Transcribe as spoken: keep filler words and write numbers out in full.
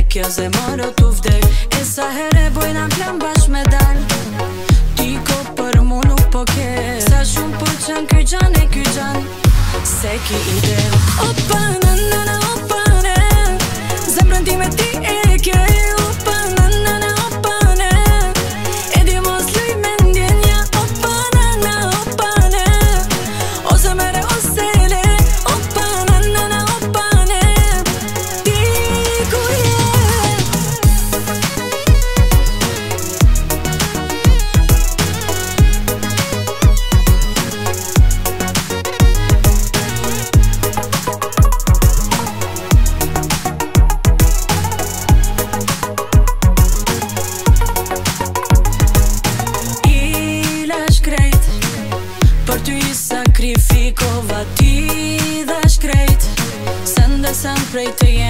kjo zemër o t'u vdek. E sa here bojna plan bash me dal, ti ko për mu nuk po ke. Sa shumë po qën ky gjan e ky gjan, se ki ide. Opa na na na opa ne, zemrën ti me ti e ke. Opa na na na opa ne, e di mos luj me ndjenja. Opa na na opa ne, ose mere ose le. Opa na na na opa ne, ti ku je? Për ty i sakrifikova, ti dhe shkrejt, se ndesem prej të jem.